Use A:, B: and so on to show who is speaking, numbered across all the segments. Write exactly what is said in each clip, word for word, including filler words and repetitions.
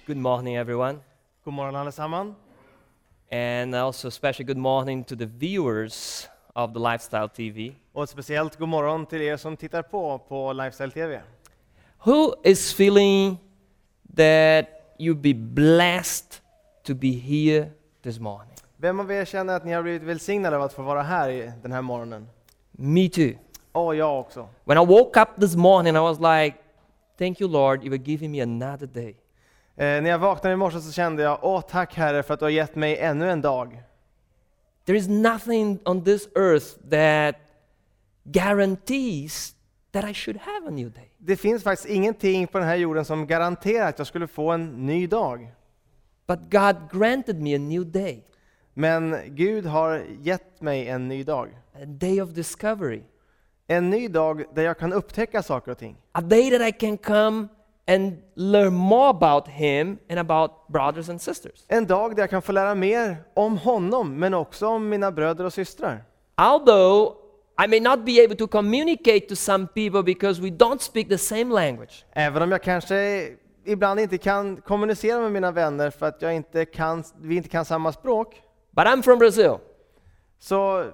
A: Good morning, everyone.
B: God morgon allesammans.
A: And also special good morning to the viewers of the Lifestyle T V.
B: Och ett speciellt god morgon till er som tittar på på Lifestyle T V.
A: Who is feeling that you'll be blessed to be here this morning?
B: Vem av er känner att ni har blivit välsignade av att få vara här i den här morgonen?
A: Me too.
B: Och jag också.
A: When I woke up this morning, I was like, thank you, Lord, you were giving me another day.
B: Eh, när jag vaknade i morse så kände jag, åh tack Herre för att du har gett mig ännu en dag.
A: There is nothing on this earth that guarantees that I should have a new day.
B: Det finns faktiskt ingenting på den här jorden som garanterar att jag skulle få en ny dag.
A: But God granted me a new day,
B: Men Gud har gett mig en ny dag.
A: a day of discovery,
B: En ny dag där jag kan upptäcka saker och ting.
A: a day that I can come and learn more about Him and about brothers and sisters.
B: En dag där jag kan få lära mer om honom, men också om mina bröder och systrar.
A: Although I may not be able to communicate to some people because we don't speak the same language,
B: Även om jag kanske ibland inte kan kommunicera med mina vänner för att jag inte kan, vi inte kan samma språk.
A: but I'm from Brazil.
B: Så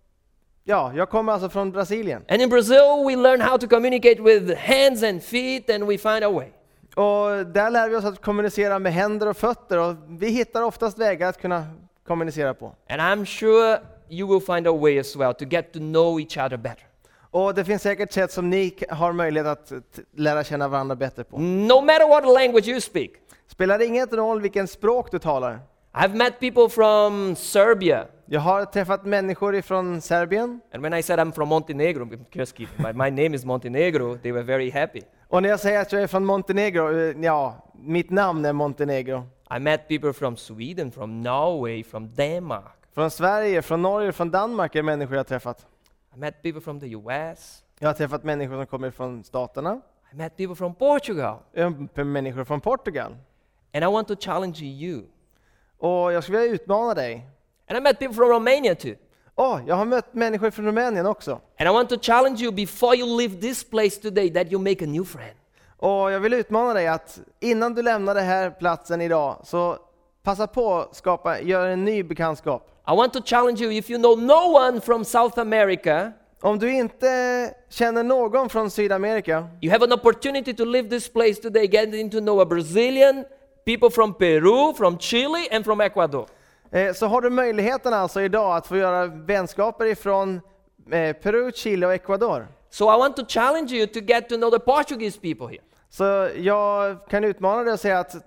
B: ja, jag kommer alltså från Brasilien.
A: And in Brazil, we learn how to communicate with hands and feet, and we find a way.
B: Och där lär vi oss att kommunicera med händer och fötter, och vi hittar oftast vägar att kunna kommunicera på.
A: And I'm sure you will find a way as well to get to know each other better.
B: Och det finns säkert sätt som ni k- har möjlighet att t- lära känna varandra bättre på.
A: No matter what language you speak.
B: Spelar det ingen roll vilken språk du talar?
A: I've met people from Serbia.
B: Jag har träffat människor ifrån Serbien.
A: And when I said I'm from Montenegro, I'm just kidding, but my name is Montenegro, they were very happy.
B: Och när jag säger att jag är från Montenegro, eh, ja, mitt namn är Montenegro.
A: I met people from Sweden, from Norway, from Denmark.
B: Från Sverige, från Norge, från Danmark är människor jag har träffat.
A: I met people from the U S.
B: Jag har träffat människor som kommer från staterna.
A: I met people from Portugal.
B: Jag har träffat människor från Portugal.
A: And I want to challenge you.
B: Och jag skulle vilja utmana dig.
A: And I met people from Romania too.
B: Åh, jag har mött människor från Rumänien också.
A: And I want to challenge you before you leave this place today that you make a new friend.
B: Och jag vill utmana dig att innan du lämnar den här platsen idag, så passa på att skapa, göra en ny bekantskap.
A: I want to challenge you, if you know no one from South America,
B: Om du inte känner någon från Sydamerika,
A: you have an opportunity to leave this place today getting to know a Brazilian, people from Peru, from Chile, and from Ecuador.
B: eh, så har du möjligheten alltså idag att få göra vänskaper ifrån eh, Peru, Chile och Ecuador.
A: So I want to challenge you to get to know the Portuguese people here.
B: Så jag kan utmana dig och säga att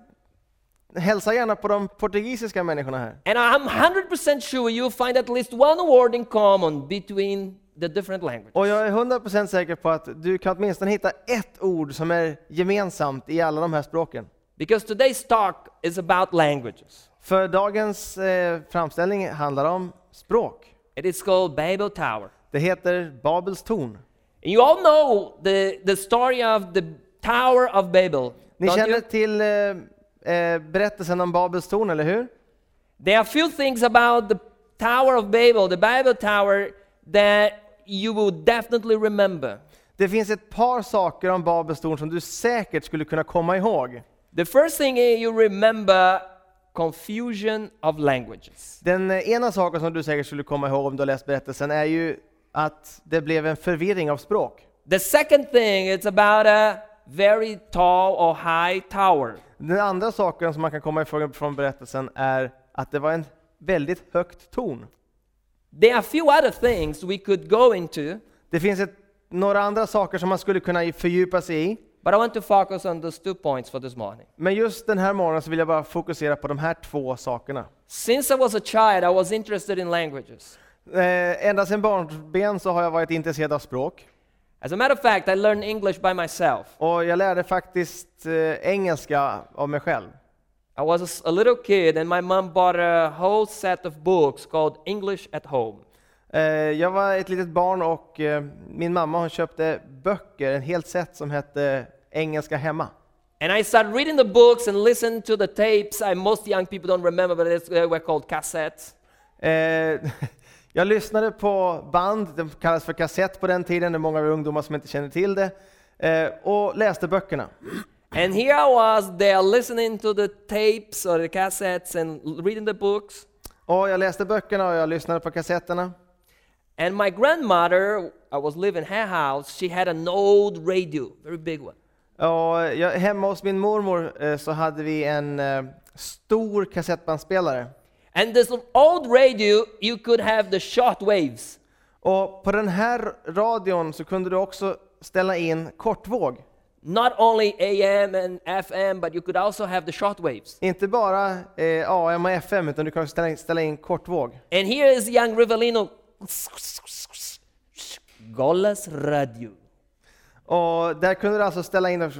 B: hälsa gärna på de portugisiska människorna här.
A: And I'm one hundred percent sure you'll find at least one word in common between the different languages.
B: Och jag är hundra procent säker på att du kan åtminstone hitta ett ord som är gemensamt i alla de här språken.
A: Because today's talk is about languages.
B: För dagens eh, framställning handlar om språk.
A: It is called Babel Tower.
B: Det heter Babels torn.
A: And you all know the, the story of the Tower of Babel.
B: Ni
A: don't
B: känner
A: you?
B: till eh, eh, berättelsen om Babels torn, eller hur?
A: There are a few things about the Tower of Babel, the Babel Tower, that you will definitely remember.
B: Det finns ett par saker om Babels torn som du säkert skulle kunna komma ihåg.
A: The first thing is you remember confusion of languages.
B: Den eh, ena saken som du säkert skulle komma ihåg om du har läst berättelsen är ju att det blev en förvirring av språk.
A: The second thing is about a very tall or high tower.
B: Den andra saken som man kan komma ihåg från berättelsen är att det var en väldigt högt torn.
A: There are a few other things we could go into,
B: Det finns ett, några andra saker som man skulle kunna fördjupa sig i.
A: but I want to focus on those two points for this morning.
B: Men just den här morgonen så vill jag bara fokusera på de här två sakerna.
A: Since I was a child, I was interested in languages.
B: Eh, ända sedan barnben så har jag varit intresserad av språk.
A: As a matter of fact, I learned English by myself.
B: Och jag lärde faktiskt eh, engelska av mig själv.
A: I was a, s- a little kid and my mom bought a whole set of books called English at Home.
B: Eh, jag var ett litet barn och eh, min mamma hon köpte böcker, en helt set som hette Engelska hemma.
A: And I started reading the books and listened to the tapes. I, most young people don't remember, but it's, they were called cassettes.
B: Eh, jag lyssnade på band, det kallas för kassett på den tiden, det är många ungdomar som inte känner till det, eh, och läste böckerna.
A: And here I was there listening to the tapes or the cassettes and reading the books.
B: Och jag läste böckerna och jag lyssnade på kassetterna.
A: And my grandmother, I was living in her house, she had an old radio, very big one.
B: Och jag, hemma hos min mormor eh, så hade vi en eh, stor kassettbandspelare.
A: And this old radio, you could have the short waves.
B: Och på den här radion så kunde du också ställa in kortvåg.
A: Not only A M and F M, but you could also have the short waves.
B: Inte bara eh, A M och F M, utan du kan ställa in, ställa in kortvåg.
A: And here is young Rivellino. Golas radio.
B: Och där kunde du alltså ställa in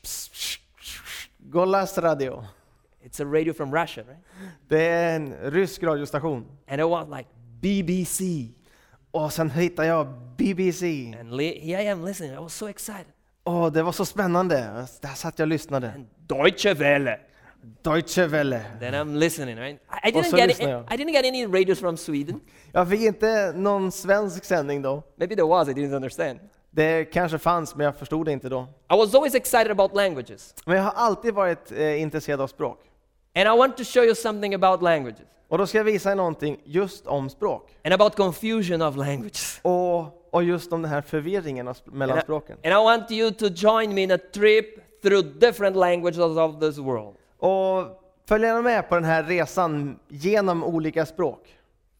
B: Golas radio.
A: It's a radio from Russia, right?
B: Det är en rysk radiostation.
A: And it was like B B C.
B: Och sen hittade jag B B C.
A: And li- here I am listening. I was so excited.
B: Åh, det var så spännande. Där satt jag och lyssnade.
A: And Deutsche Welle.
B: Deutsche Welle.
A: Then I'm listening, right? I, I
B: Och
A: didn't
B: så
A: get
B: lyssnar
A: it,
B: jag.
A: I didn't get any radios from Sweden.
B: Jag fick inte någon svensk sändning då.
A: Maybe there was, I didn't understand.
B: Det kanske fanns, men jag förstod det inte då.
A: I was always excited about languages.
B: Men jag har alltid varit eh, intresserad av språk.
A: And I want to show you something about languages.
B: Och då ska jag visa er någonting just om språk.
A: And about confusion of languages.
B: Och, och just om den här förvirringen av sp- mellan
A: And I,
B: språken.
A: and I want you to join me in a trip through different languages of this world.
B: Och följ gärna med på den här resan genom olika språk.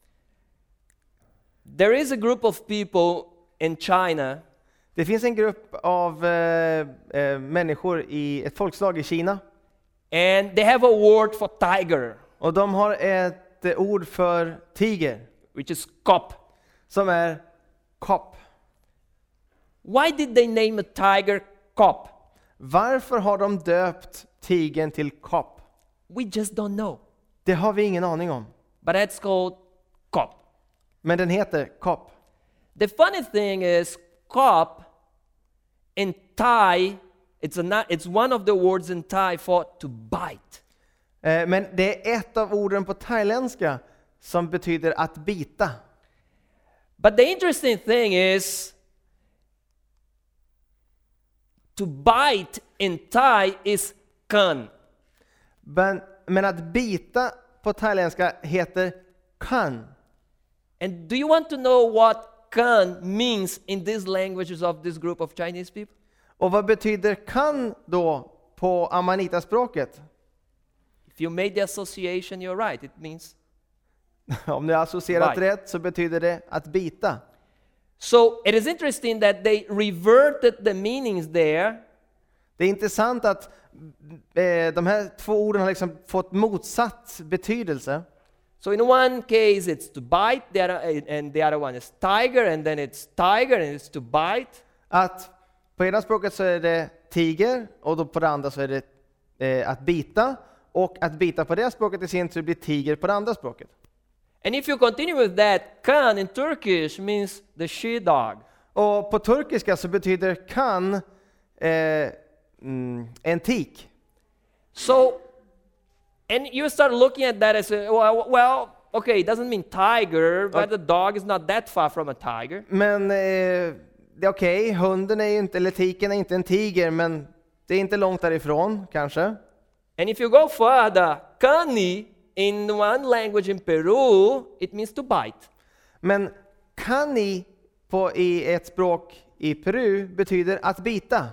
A: There is a group of people in China.
B: Det finns en grupp av eh, eh, människor i ett folkslag i Kina.
A: And they have a word for tiger,
B: Och de har ett eh, ord för tiger
A: which is kop.
B: som är kop.
A: Why did they name a tiger kop?
B: Varför har de döpt tigern till kop?
A: We just don't know.
B: Det har vi ingen aning om.
A: But it's called kop.
B: Men den heter kop.
A: The funny thing is, kop in Thai, it's, a, na- it's one of the words in Thai for to bite.
B: Eh, men det är ett av orden på thailändska som betyder att bita.
A: But the interesting thing is, to bite in Thai is kan.
B: Men, men att bita på thailändska heter kan.
A: And do you want to know what kan means in these languages of this group of Chinese people?
B: Och vad betyder kan då på amanitaspråket?
A: If you made the association, you're right. It means.
B: Om ni har associerat
A: Bite.
B: rätt så betyder det att bita.
A: So it is interesting that they reverted the meanings there.
B: Det är intressant att eh, de här två orden har liksom fått motsatt betydelse.
A: So in one case it's to bite, the other, and the other one is tiger, and then it's tiger and it's to bite.
B: Att på ena språket så är det tiger och då på det andra så är det eh, att bita. Och att bita på det språket i sin tur blir tiger på det andra språket.
A: And if you continue with that, kan in Turkish means the she-dog.
B: Och på turkiska så betyder kan eh, mm, en tik.
A: So, and you start looking at that as, a, well, well, okay, it doesn't mean tiger, but the dog is not that far from a tiger.
B: Men eh, det är okej, hunden är ju inte, eller tiken är inte en tiger, men det är inte långt därifrån kanske.
A: And if you go further, kani in one language in Peru, it means to bite.
B: Men kani på, i ett språk i Peru betyder att bita.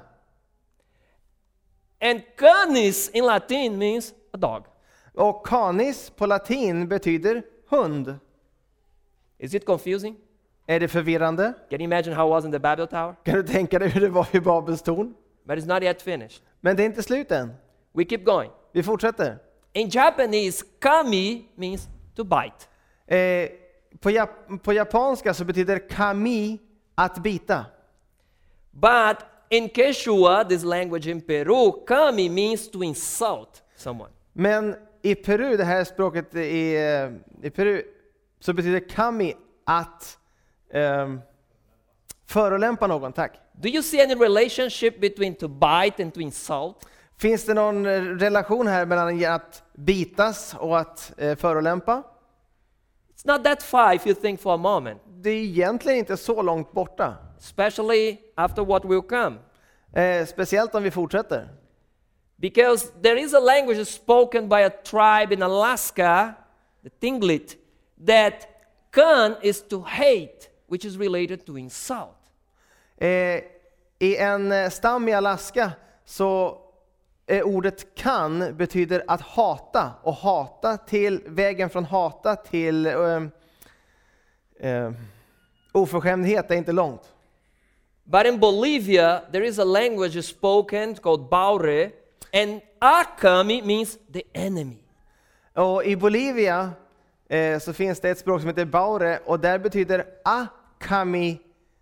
A: And canis in Latin means a dog.
B: Och canis på latin betyder hund.
A: Is it confusing?
B: Är det förvirrande?
A: Can you imagine how it was in the Babel Tower?
B: Kan du tänka dig hur det var i Babels torn?
A: But it's not yet finished.
B: Men det är inte slut än.
A: We keep going.
B: Vi fortsätter.
A: In Japanese, kami means to bite.
B: Eh, på, jap- på japanska så betyder kami att bita.
A: But in Quechua, this language in Peru, kami means to insult someone.
B: Men i Peru, det här språket i, eh, i Peru, så betyder kami att eh, förolämpa någon, tack.
A: Do you see any relationship between to bite and to insult?
B: Finns det någon eh, relation här mellan att bitas och att eh, förolämpa?
A: It's not that far if you think for a moment,
B: Det är egentligen inte så långt borta.
A: especially after what will come.
B: Eh, speciellt om vi fortsätter.
A: Because there is a language spoken by a tribe in Alaska, the Tlingit, that kan is to hate, which is related to insult.
B: Eh, I en eh, stam i Alaska så är ordet kan betyder att hata, och hata till vägen från hata till eh, eh, oförskämdhet är inte långt.
A: But in Bolivia, there is a language spoken called Baure, and Akami means the enemy.
B: Och i Bolivia eh, så finns det ett språk som heter Baure, och där betyder akami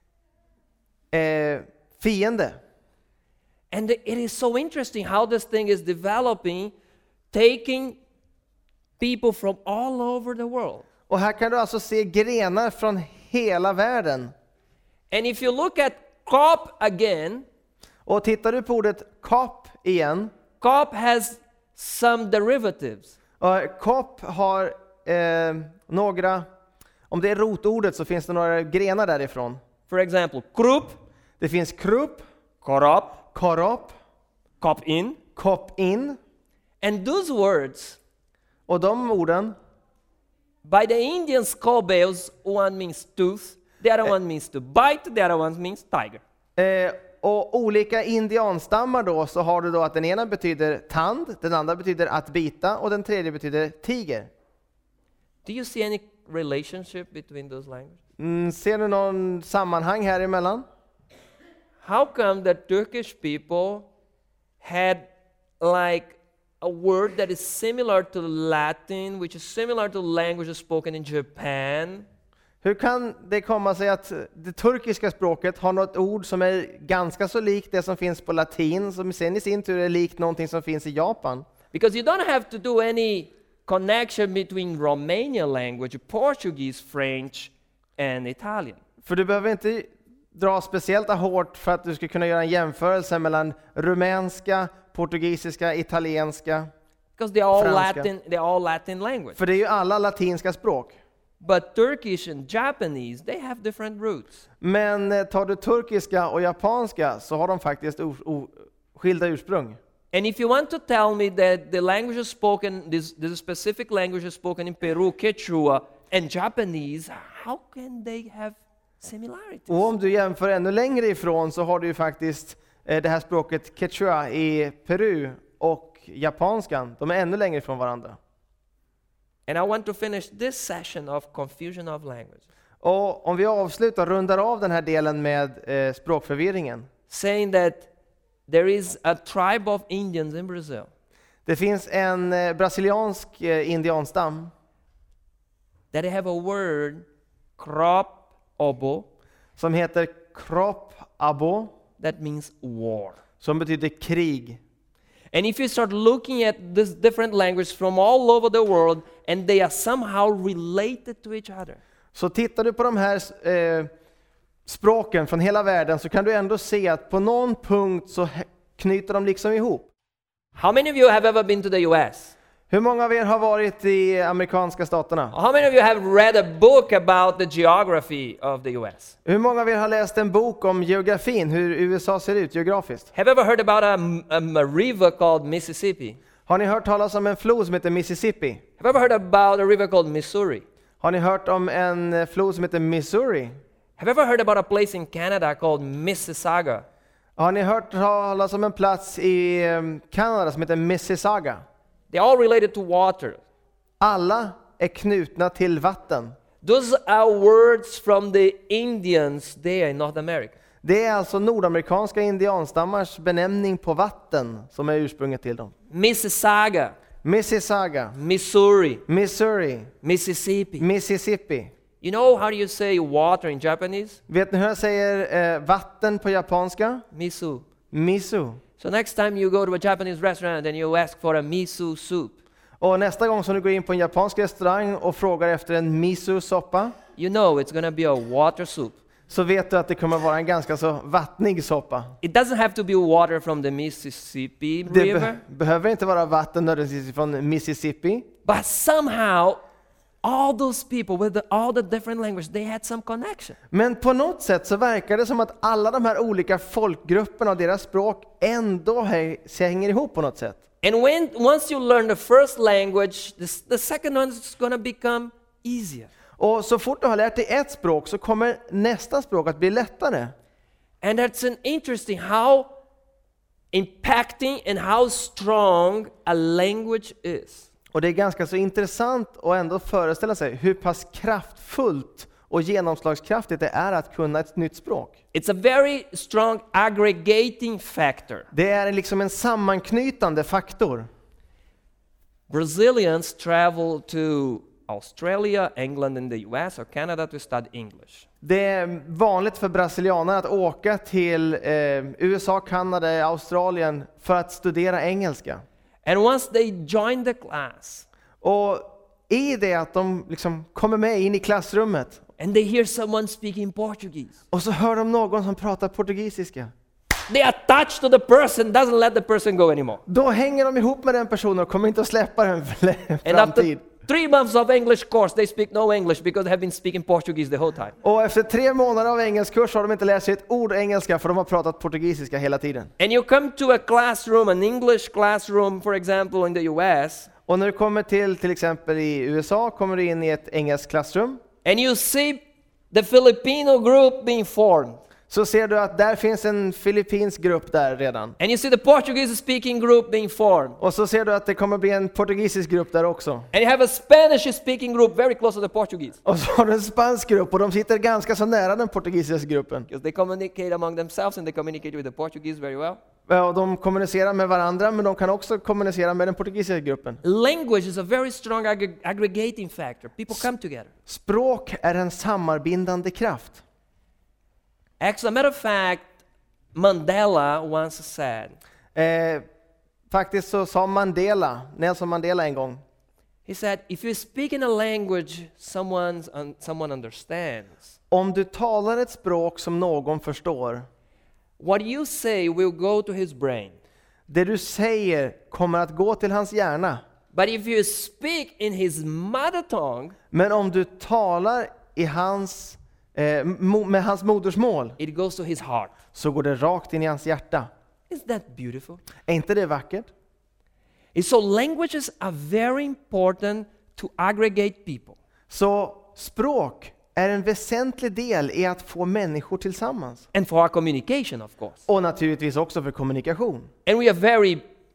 B: eh, fiende.
A: And it is so interesting how this thing is developing, taking people from all over the world.
B: Och här kan du alltså se grenar från hela världen.
A: And if you look at Kop again,
B: Och tittar du på ordet kop igen,
A: Kop has some derivatives.
B: och kop har eh, några, om det är rotordet så finns det några grenar därifrån.
A: For example, Krup,
B: Det finns krupp,
A: Korop,
B: korop,
A: Kop in.
B: kop in,
A: And those words,
B: och de orden
A: by the Indian skullbales, one means tooth, the other one means to bite, the other one means tiger.
B: Eh, och olika indianstammar då, så har du då att den ena betyder tand, den andra betyder att bita, och den tredje betyder tiger.
A: Do you see any relationship between those languages?
B: Mm, ser du någon sammanhang här emellan?
A: How come the Turkish people had like a word that is similar to Latin, which is similar to languages spoken in Japan?
B: Hur kan det komma sig att det turkiska språket har något ord som är ganska så likt det som finns på latin, som sen i sin tur är likt någonting som finns i Japan?
A: Because you don't have to do any connection between Romanian language, Portuguese, French, and Italian.
B: För du behöver inte dra speciellt hårt för att du ska kunna göra en jämförelse mellan rumänska, portugisiska, italienska.
A: Because they are all
B: Franska.
A: Latin, they are all Latin language.
B: För det är ju alla latinska språk.
A: But Turkish and Japanese, they have different roots.
B: Men eh, tar du turkiska och japanska så har de faktiskt o- o- skilda ursprung.
A: And if you want to tell me that the languages spoken, this, this specific language spoken in Peru, Quechua, and Japanese, how can they have similarities?
B: Och om du jämför ännu längre ifrån så har du ju faktiskt eh, det här språket quechua i Peru och japanskan. De är ännu längre ifrån varandra.
A: And I want to finish this session of confusion of language,
B: Och om vi avslutar, rundar av den här delen med eh, språkförvirringen.
A: saying that there is a tribe of Indians in Brazil
B: Det finns en eh, brasiliansk eh, indianstam
A: that they have a word, krop obo,
B: som heter krop abo,
A: that means war.
B: som betyder krig.
A: And if you start looking at these different languages from all over the world, and they are somehow related to each other,
B: Så tittar du på de här eh, språken från hela världen så kan du ändå se att på någon punkt så he- knyter de liksom ihop.
A: how many of you have ever been to the U S?
B: Hur många av er har varit i amerikanska staterna?
A: How many of you have read a book about the geography of the U S?
B: Hur många av er har läst en bok om geografin, hur U S A ser ut geografiskt?
A: Have you ever heard about a, a, a river called Mississippi?
B: Har ni hört talas om en flod som heter Mississippi?
A: Have you ever heard about a river called Missouri?
B: Har ni hört om en eh, flod som heter Missouri?
A: Have you ever heard about a place in Canada called Mississauga?
B: Har ni hört talas om en plats i eh, Kanada som heter Mississauga?
A: They're all related to water.
B: Alla är knutna till vatten.
A: Those are words from the Indians there in North America.
B: Det är alltså nordamerikanska indianstammars benämning på vatten som är ursprunget till dem.
A: Mississauga,
B: Mississauga,
A: Missouri,
B: Missouri,
A: Mississippi.
B: Mississippi.
A: You know how do you say water in Japanese?
B: Vet ni hur jag säger eh, vatten på japanska?
A: Misu.
B: Misu.
A: So next time you go to a Japanese restaurant and you ask for a miso soup,
B: Och nästa gång som du går in på en japansk restaurang och frågar efter en miso-soppa,
A: you know it's going to be a water soup.
B: så vet du att det kommer vara en ganska så vattnig soppa.
A: It doesn't have to be water from the Mississippi
B: Det
A: River,
B: be- behöver inte vara vatten nödvändigtvis från Mississippi.
A: but somehow all those people with the, all the different languages, they had some connection.
B: Men på något sätt så verkar det som att alla de här olika folkgrupperna och deras språk ändå hänger ihop på något sätt.
A: And when once you learn the first language, the, the second one is going to become easier.
B: Och så fort du har lärt dig ett språk så kommer nästa språk att bli lättare.
A: And that's an interesting how impacting and how strong a language is.
B: Och det är ganska så intressant att ändå föreställa sig hur pass kraftfullt och genomslagskraftigt det är att kunna ett nytt språk.
A: It's a very strong aggregating factor.
B: Det är liksom en sammanknytande faktor.
A: Brazilians travel to Australia, England and the U S or Canada to study English.
B: Det är vanligt för brasilianer att åka till eh, U S A, Kanada, Australien för att studera engelska.
A: And once they join the class,
B: Och i det att de liksom kommer med in i klassrummet
A: and they hear someone speaking Portuguese,
B: och så hör de någon som pratar portugisiska.
A: they attach to the person, doesn't let the person go anymore.
B: Då hänger de ihop med den personen och kommer inte att släppa den för
A: And
B: framtid.
A: after three months of English course, they speak no English because they have been speaking Portuguese the whole time.
B: Och efter tre månader av engelskkurs har de inte lärt sig ett ord engelska för de har pratat portugisiska hela tiden.
A: And you come to a classroom, an English classroom, for example, in the U S,
B: Och när du kommer till till exempel i U S A kommer du in i ett engelskt klassrum.
A: and you see the Filipino group being formed.
B: Så ser du att där finns en filippinsk grupp där redan.
A: And you see the Portuguese speaking group being formed.
B: Och så ser du att det kommer bli en portugisisk grupp där också.
A: And you have a Spanish speaking group very close to the Portuguese.
B: Och så har du en spansk grupp och de sitter ganska så nära den portugisiska gruppen.
A: Because they communicate among themselves and they communicate with the Portuguese very well.
B: Ja, och de kommunicerar med varandra men de kan också kommunicera med den portugisiska gruppen.
A: Language is a very strong ag- aggregating factor. People come together.
B: Språk är en samarbindande kraft.
A: As a matter of fact, Mandela once said,
B: Eh, faktiskt så sa Mandela, Nelson Mandela en gång.
A: he said, if you speak in a language someone's un- someone understands,
B: Om du talar ett språk som någon förstår,
A: what you say will go to his brain.
B: det du säger kommer att gå till hans hjärna.
A: But if you speak in his mother tongue,
B: Men om du talar i hans, eh, mo- med hans modersmål
A: it goes to his heart.
B: så går det rakt in i hans hjärta.
A: Isn't that beautiful?
B: Är inte det vackert?
A: And so languages are very important to aggregate people.
B: Så språk är en väsentlig del i att få människor tillsammans.
A: And for our communication, of course.
B: Och naturligtvis också för kommunikation.
A: And we are very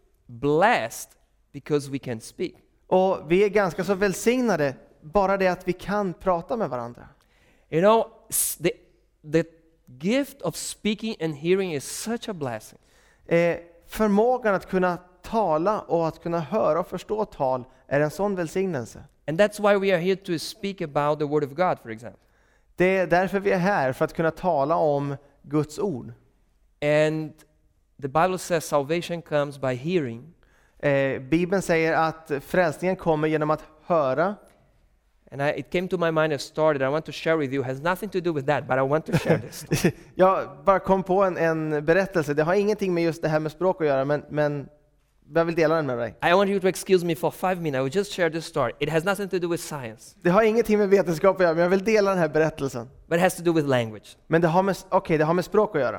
A: blessed because we can speak.
B: Och vi är ganska så välsignade bara det att vi kan prata med varandra.
A: You know, s- the, the gift of speaking and hearing is such a blessing.
B: Eh, förmågan att kunna tala och att kunna höra och förstå tal är en sån välsignelse.
A: And that's why we are here to speak about the Word of God, for example.
B: Det är därför vi är här, för att kunna tala om Guds ord.
A: And the Bible says salvation comes by hearing.
B: Eh, Bibeln säger att frälsningen kommer genom att höra.
A: And I, it came to my mind a story that I want to share with you. It has nothing to do with that, but I want to share this.
B: Jag bara kom på en, en berättelse. Det har ingenting med just det här med språk att göra, men, men jag vill dela den med dig.
A: I want you to excuse me for five minutes. I will just share this story. It has nothing to do with science,
B: Det har ingenting med vetenskap att göra, men jag vill dela den här berättelsen.
A: but it has to do with language.
B: Men det har med, okay, det har med språk att göra.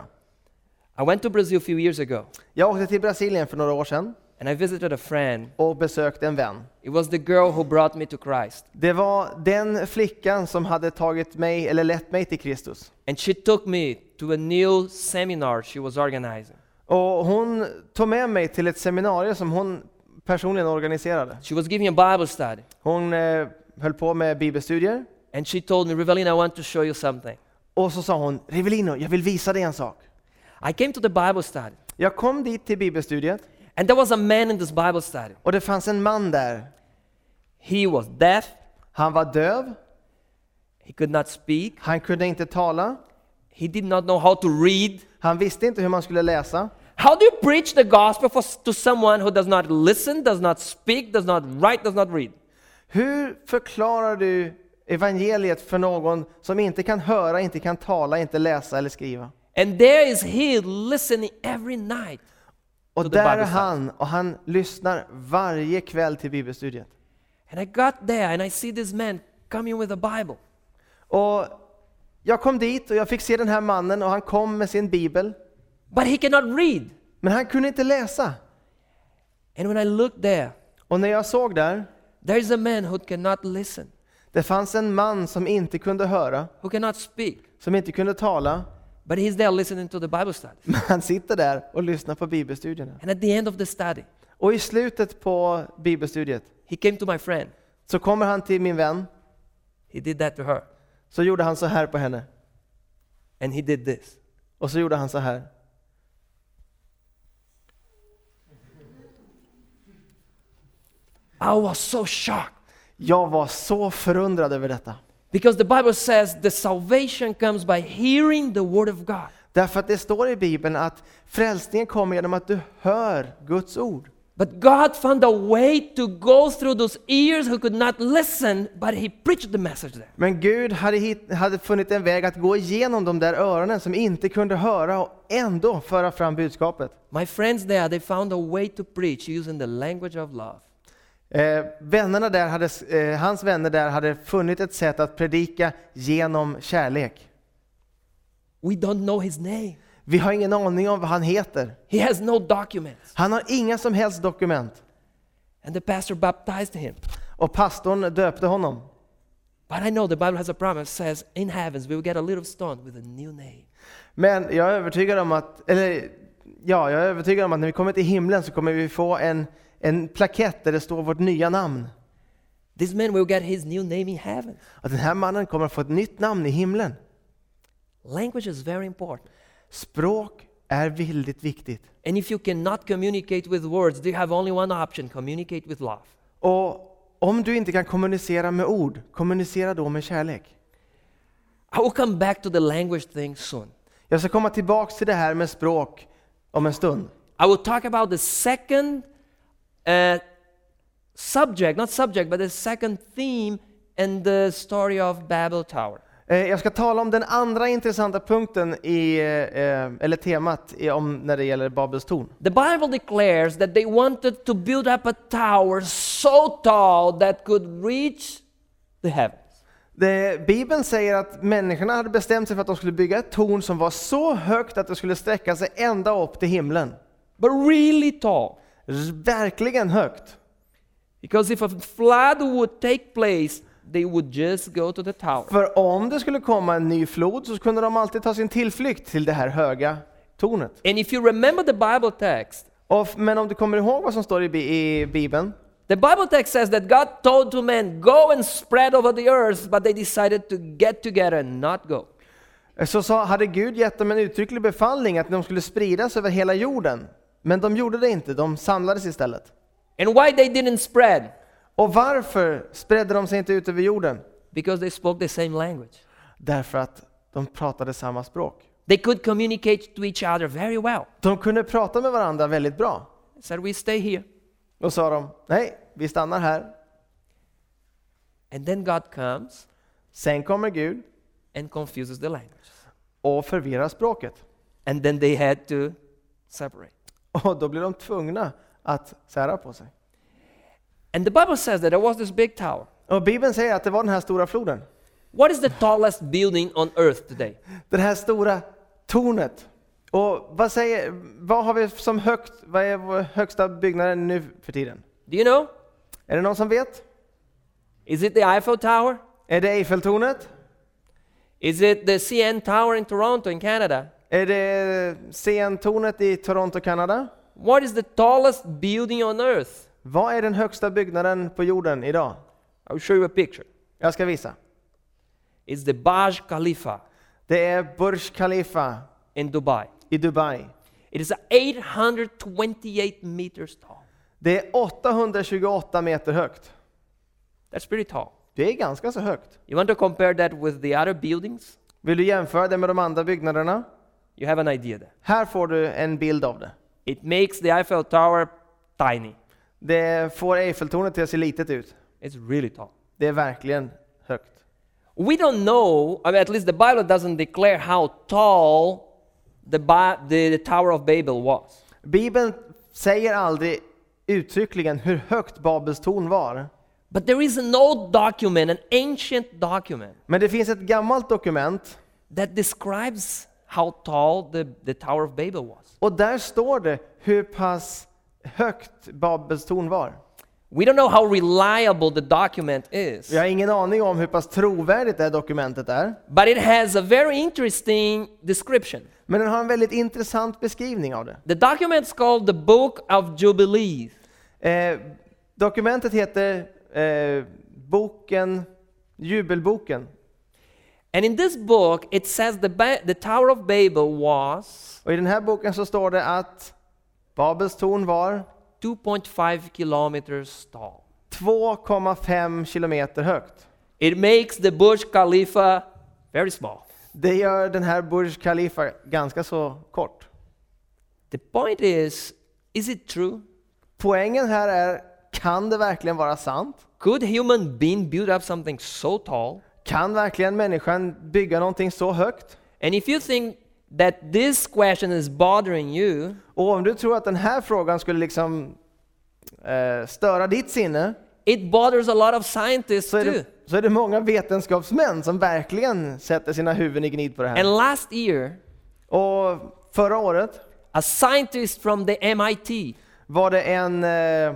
A: I went to Brazil a few years ago,
B: Jag åkte till Brasilien för några år sedan
A: and I visited a friend.
B: och besökte en vän.
A: It was the girl who brought me to Christ.
B: Det var den flickan som hade tagit mig, eller lett mig till Kristus.
A: And she took me to a new seminar she was organizing.
B: Och hon tog med mig till ett seminarium som hon personligen organiserade.
A: She was giving a Bible study.
B: Hon eh, höll på med bibelstudier.
A: And she told me, Rivelino, I want to show you something.
B: Och så sa hon, Rivelino, jag vill visa dig en sak.
A: I came to the Bible study.
B: Jag kom dit till bibelstudiet.
A: And there was a man in this Bible study.
B: Och det fanns en man där.
A: He was deaf.
B: Han var döv.
A: He could not speak.
B: Han kunde inte tala.
A: He did not know how to read.
B: Han visste inte hur man skulle läsa.
A: How do you preach the gospel for, to someone who does not listen, does not speak, does not write, does not read?
B: Hur förklarar du evangeliet för någon som inte kan höra, inte kan tala, inte läsa eller skriva?
A: And there is he listening every night.
B: Och
A: to the
B: där
A: Bible
B: är
A: study.
B: han och han lyssnar varje kväll till bibelstudiet.
A: And I got there and I see this man coming with a Bible.
B: Och jag kom dit och jag fick se den här mannen och han kom med sin bibel.
A: But he cannot read.
B: Men han kunde inte läsa.
A: And when I looked there,
B: Och när jag såg där,
A: there is a man who cannot listen,
B: det fanns en man som inte kunde höra,
A: who cannot speak.
B: som inte kunde tala.
A: But he's there listening to the Bible study.
B: Men han sitter där och lyssnar på bibelstudierna.
A: And at the end of the study,
B: Och i slutet på bibelstudiet
A: he came to my friend.
B: så kommer han till min vän.
A: He did that to her.
B: Så gjorde han så här på henne.
A: And he did this.
B: Och så gjorde han så här.
A: I was so shocked.
B: Jag var så förundrad över detta.
A: Because the Bible says the salvation comes by hearing the word of God.
B: Därför att det står i Bibeln att frälsningen kommer genom att du hör Guds ord.
A: But God found a way to go through those ears who could not listen, but he preached the message there.
B: Men Gud hade, hit, hade funnit en väg att gå igenom de där öronen som inte kunde höra och ändå föra fram budskapet.
A: My friends there, they found a way to preach using the language of love.
B: Eh, vännerna där hade, eh, hans vänner där hade funnit ett sätt att predika genom kärlek.
A: We don't know his name.
B: Vi har ingen aning om vad han heter.
A: He has no documents.
B: Han har inga som helst dokument.
A: And the pastor baptized him.
B: Och pastorn döpte honom.
A: But I know the Bible has a promise, says in heavens we will get a little stone with a new name.
B: Men jag är övertygad om att, eller ja, jag är övertygad om att när vi kommer till himlen så kommer vi få en, en plakett där det står vårt nya namn.
A: This man will get his new name in heaven.
B: Att den här mannen kommer att få ett nytt namn i himlen.
A: Language is very important.
B: Språk är väldigt viktigt.
A: And if you cannot communicate with words, you have only one option, communicate with love.
B: Och om du inte kan kommunicera med ord, kommunicera då med kärlek.
A: I will come back to the language thing soon.
B: Jag ska komma tillbaks till det här med språk om en stund.
A: I will talk about the second uh, subject, not subject, but the second theme in the story of Babel Tower.
B: Eh, Jag ska tala om den andra intressanta punkten i, eh, eller temat i, om när det gäller Babels torn.
A: The Bible declares that they wanted to build up a tower so tall that could reach the heavens.
B: Det, Bibeln säger att människorna hade bestämt sig för att de skulle bygga ett torn som var så högt att det skulle sträcka sig ända upp till himlen.
A: But really tall.
B: Verkligen högt.
A: Because if a flood would take place, they would just go to the tower.
B: För om det skulle komma en ny flod så kunde de alltid ta sin tillflykt till det här höga tornet.
A: And if you remember the Bible text,
B: Och, men om du kommer ihåg vad som står i, bi- i Bibeln.
A: the Bible text says that God told two men, go and spread over the earth, but they decided to get together and not go.
B: Så sa, hade Gud gett dem en uttrycklig befallning att de skulle spridas över hela jorden. Men de gjorde det inte, de samlades istället.
A: And why they didn't spread?
B: Och varför spredde de sig inte ut över jorden?
A: Because they spoke the same language.
B: Därför att de pratade samma språk.
A: They could communicate to each other very well.
B: De kunde prata med varandra väldigt bra.
A: They said, we stay here.
B: Då sa de, nej, vi stannar här.
A: And then God comes
B: Sen kommer Gud
A: and confuses the language.
B: och förvirrar språket.
A: And then they had to separate.
B: Och då blir de tvungna att sära på sig.
A: And the Bible says that there was this big tower.
B: Och Bibeln säger att det var den här stora floden.
A: What is the tallest building on earth today?
B: Det här stora tornet. Och vad säger, vad har vi som högt, vad är vår högsta byggnaden nu för tiden?
A: Do you know?
B: Är det någon som vet?
A: Is it the Eiffel Tower?
B: Är det Eiffeltornet?
A: Is it the C N Tower in Toronto in Canada?
B: Är det C N-tornet i Toronto, Kanada?
A: What is the tallest building on earth?
B: Vad är den högsta byggnaden på jorden idag?
A: I will show you a picture.
B: Jag ska visa.
A: It's the Burj Khalifa
B: Det är Burj Khalifa
A: in Dubai.
B: i Dubai.
A: It is eight hundred twenty-eight meters tall.
B: Det är åttahundratjugoåtta meter högt.
A: That's pretty tall.
B: Det är ganska så högt.
A: You want to compare that with the other buildings?
B: Vill du jämföra det med de andra byggnaderna?
A: You have an idea there.
B: Här får du en bild av det.
A: It makes the Eiffel Tower tiny.
B: Det får Eiffeltornet till att se litet ut.
A: It's really tall.
B: Det är verkligen högt.
A: We don't know, I mean, at least the Bible doesn't declare how tall the, Bi- the, the Tower of Babel was.
B: Bibeln säger aldrig uttryckligen hur högt Babels torn var.
A: But there is an old document, an ancient document,
B: Men det finns ett gammalt dokument
A: that describes how tall the, the Tower of Babel was.
B: och där står det hur pass högt Babels torn var.
A: We don't know how reliable the document is,
B: Vi har ingen aning om hur pass trovärdigt det här dokumentet är.
A: but it has a very interesting description.
B: Men den har en väldigt intressant beskrivning av det.
A: The document is called the Book of Jubilees.
B: Eh, dokumentet heter eh, boken, Jubelboken.
A: And in this book, it says the, ba- the Tower of Babel was
B: Och i den här boken så står det att Babels torn var
A: two point five kilometers tall.
B: två komma fem kilometer högt.
A: It makes the Burj Khalifa very small.
B: Det gör den här Burj Khalifa ganska så kort.
A: The point is, is it true?
B: Poängen här är, kan det verkligen vara sant?
A: Could human being build up something so tall?
B: Kan verkligen människan bygga någonting så högt?
A: And if you think that this question is bothering you,
B: Och om du tror att den här frågan skulle liksom eh, störa ditt sinne,
A: it bothers a lot of scientists
B: så är,
A: too.
B: det, så är det många vetenskapsmän som verkligen sätter sina huvuden i gnid på det här.
A: And last year,
B: Och förra året
A: a scientist from the M I T
B: var det en eh,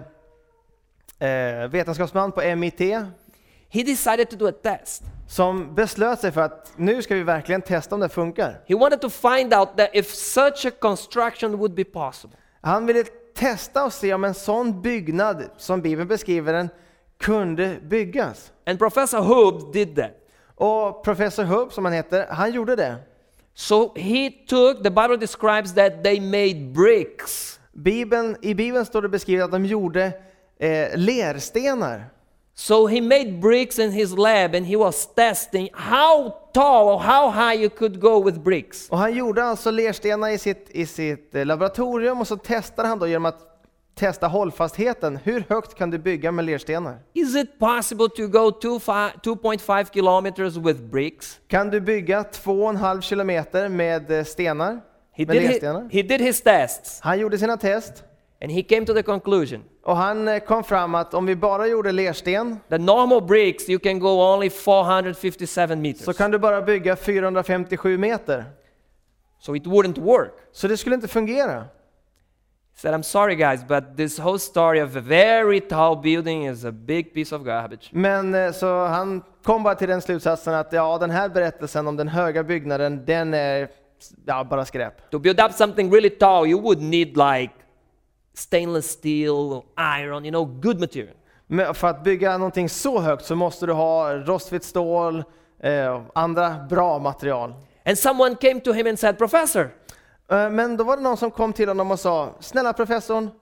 B: eh, vetenskapsman på M I T
A: he decided to do a test.
B: som beslöt sig för att nu ska vi verkligen testa om det funkar.
A: He wanted to find out that if such a construction would be possible.
B: Han ville testa och se om en sån byggnad som Bibeln beskriver den kunde byggas.
A: And Professor Hobbes did that.
B: Och professor Hobbes, som han heter, han gjorde det.
A: So he took, the Bible describes that they made bricks.
B: Bibeln, I Bibeln står det beskrivet att de gjorde eh, lerstenar.
A: So he made bricks in his lab and he was testing how tall or how high you could go with bricks.
B: Och han gjorde alltså lerstenar i sitt, i sitt eh, laboratorium och så testade han då genom att testa hållfastheten. Hur högt kan du bygga med lerstenar?
A: Is it possible to go two point five kilometers with bricks?
B: Kan du bygga två och en halv kilometer med eh, stenar?
A: He
B: Med
A: did, his,
B: lerstenar?
A: he did his tests
B: Han gjorde sina test
A: and he came to the conclusion
B: och han eh, kom fram att om vi bara gjorde lersten
A: the normal bricks you can go only four hundred fifty-seven meters.
B: så kan du bara bygga fyrahundrafemtiosju meter.
A: So it wouldn't work.
B: Så det skulle inte fungera.
A: He said, I'm sorry guys, but this whole story of a very tall building is a big piece of garbage.
B: Men eh, så han kom bara till den slutsatsen att ja, den här berättelsen om den höga byggnaden, den är ja, bara skräp.
A: To build up something really tall, you would need like stainless steel, iron, you know, good material.
B: Men för att bygga någonting så högt så måste du ha rostfritt stål eh, och andra bra material.
A: And someone came to him and said, Professor,
B: Eh, men då var det någon som kom till honom och sa, snälla professorn,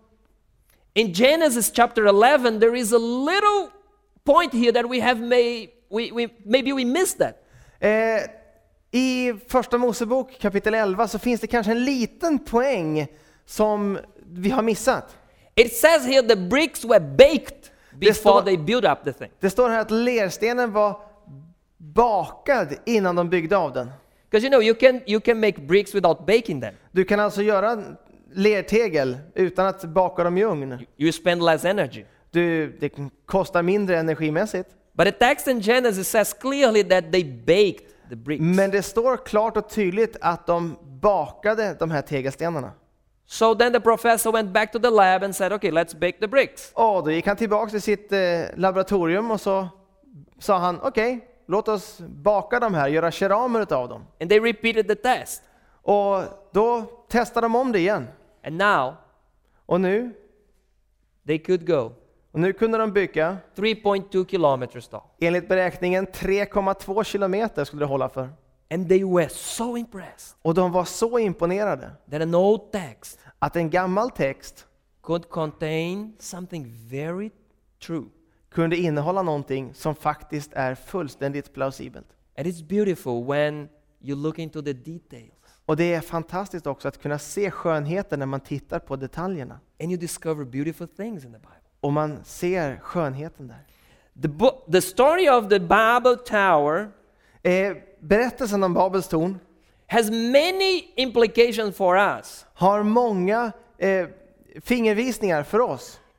A: in Genesis chapter eleven, there is a little point here that we have made, we, we, maybe we missed that.
B: eh, i första Mosebok kapitel elva så finns det kanske en liten poäng som vi har missat.
A: It says here the bricks were baked before
B: står-
A: they built up the thing.
B: Det står här att lerstenen var bakad innan de byggde av den.
A: Because you know, you can, you can make bricks without baking them.
B: Du kan alltså göra lertegel utan att baka dem i ugn.
A: You spend less energy.
B: Du, det kostar mindre energimässigt.
A: But the text in Genesis says clearly that they baked the bricks.
B: Men det står klart och tydligt att de bakade de här tegelstenarna.
A: So then the professor went back to the lab and said, okay, let's bake the bricks.
B: Och då gick han tillbaka till sitt eh, laboratorium och så sa han, okej, okay, låt oss baka de här, göra keramer utav dem.
A: And they repeated the test.
B: Och då testade de om det igen.
A: And now
B: Och nu,
A: they could go
B: och nu kunde de bygga,
A: three point two kilometers tall.
B: enligt beräkningen tre komma två kilometer skulle det hålla för.
A: And they were so impressed
B: Och de var så imponerade
A: that an old text
B: att en gammal text
A: could contain something very true.
B: kunde innehålla någonting som faktiskt är fullständigt plausibelt.
A: And it's beautiful when you look into the details
B: Och det är fantastiskt också att kunna se skönheten när man tittar på detaljerna.
A: and you discover beautiful things in the Bible.
B: Och man ser skönheten där.
A: The book, the story of the Babel Tower
B: Eh, berättelsen om Babels torn
A: has many implications for us.
B: har många eh, fingervisningar för oss.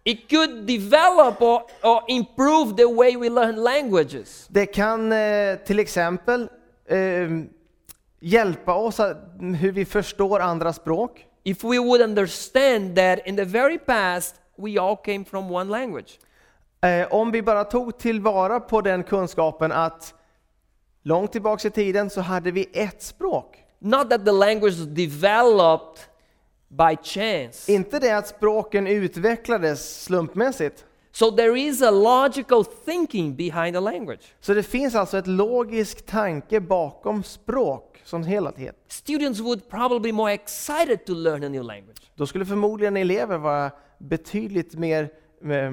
A: It could develop or, or improve the way we learn languages.
B: Det kan eh, till exempel eh, hjälpa oss att, hur vi förstår andra språk.
A: If we would understand that in the very past we all came from one language.
B: Eh, om vi bara tog tillvara på den kunskapen att långt tillbaka i tiden så hade vi ett språk.
A: Not that the language developed by chance.
B: Inte det att språken utvecklades slumpmässigt.
A: So there is a logical thinking behind a language.
B: Så det finns alltså ett logisk tanke bakom språk som helhet.
A: Students would probably be more excited to learn a new language.
B: Då skulle förmodligen elever vara betydligt mer eh,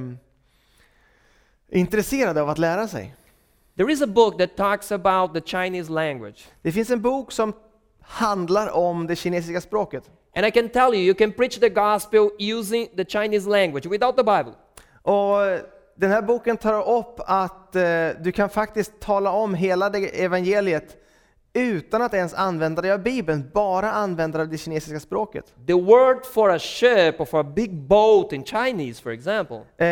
B: intresserade av att lära sig.
A: There is a book that talks about the Chinese language.
B: Det finns en bok som handlar om det kinesiska språket.
A: And I can tell you, you can preach the gospel using the Chinese language without the Bible.
B: Och den här boken tar upp att eh, du kan faktiskt tala om hela det evangeliet utan att ens använda dig av Bibeln, bara använda dig av det kinesiska språket.
A: The word for a ship or for a big boat in Chinese, for example,
B: Eh,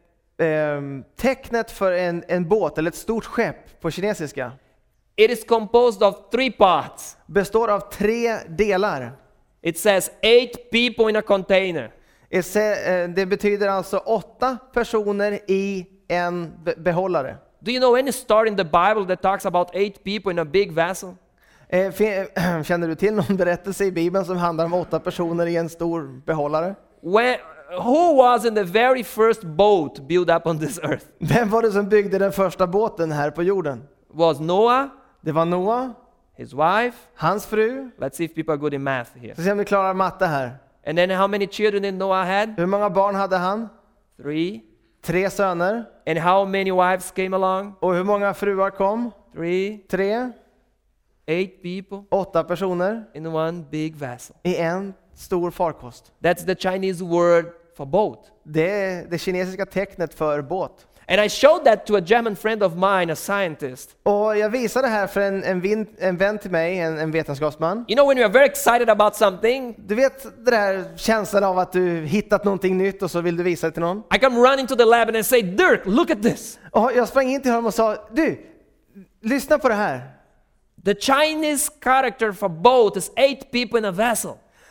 B: eh, tecknet för en, en båt eller ett stort skepp på kinesiska
A: it is composed of three parts.
B: består av tre delar.
A: It says eight people in a container.
B: Det betyder alltså åtta personer i en be- behållare.
A: Do you know any story in the Bible that talks about eight people in a big vessel?
B: Eh, fin- Känner du till någon berättelse i Bibeln som handlar om åtta personer i en stor behållare?
A: When, who was in the very first boat built up on this earth?
B: Vem var det som byggde den första båten här på jorden?
A: Was Noah,
B: Det var Noa,
A: his wife.
B: hans fru.
A: Let's see if people are good in math here.
B: Så se om vi klarar matte här.
A: And then how many children did Noah had?
B: Hur många barn hade han?
A: Three.
B: Tre söner.
A: And how many wives came along?
B: Och hur många fruar kom?
A: Three.
B: Tre.
A: Eight people
B: Åtta personer
A: in one big vessel.
B: i en stor farkost.
A: That's the Chinese word for boat.
B: Det är det kinesiska tecknet för båt.
A: And I showed that to a German friend of mine, a scientist.
B: Och jag visade det här för en, en, vin, en vän till mig, en, en vetenskapsman.
A: You know when you are very excited about something,
B: Du vet det där känslan av att du hittat någonting nytt och så vill du visa det till någon.
A: I come run into the lab and I say, Dirk, look at this.
B: Och jag sprang in till honom och sa, du, lyssna på det här.
A: The Chinese character for boat is eight people in a vessel.